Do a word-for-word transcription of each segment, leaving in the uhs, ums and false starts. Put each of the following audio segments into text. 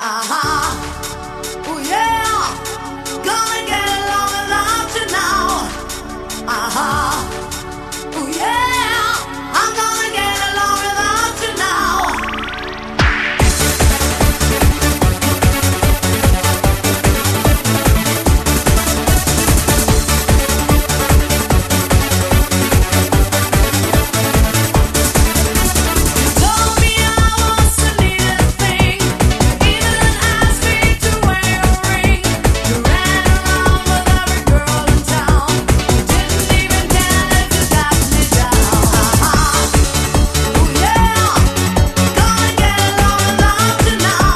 Uh-huh. Oh yeah. Gonna get along without you now. Uh-huh. Oh yeah. I'm gonna get along without you now. Told me I was the little thing. You even asked me to wear your ring. You ran around with every girl in town. You didn't even care if you got me down. Uh-huh. Oh yeah. Gonna get along without you now.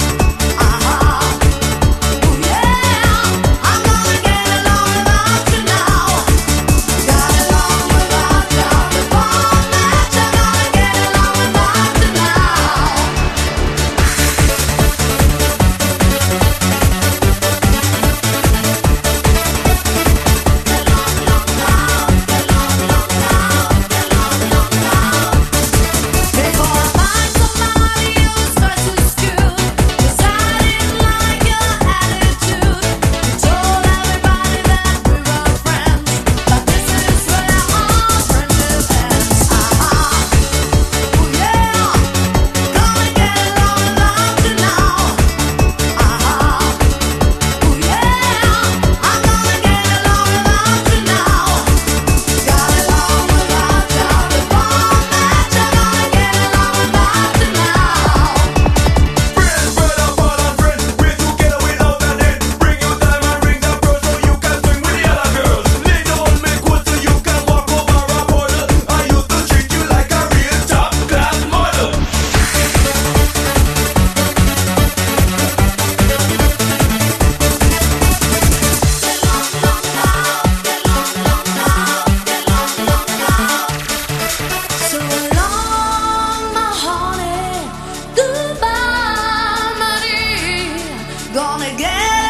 Uh-huh. Oh yeah. I'm gonna get along without you now. Got along without you before that. You're gonna get along without you now. Before I find somebody who's twice as good, 'cause I didn't like your attitude. You told everybody that we were friends, but this is where our friendship ends. Uh-huh. Oh yeah. Gonna get along without you now. Uh-huh. Oh yeah. I'm gonna get along without you now. Got along without you before that. You're gonna get along without you now. Friends, brother, fall and friend. We're together without an end. Bring your diamond ring and pearl so you can swing with the other girls. Lay down, make good so you can walk over a puddle. I used to treat you like a real top class model. So long, my honey. Goodbye, my dear. Gonna get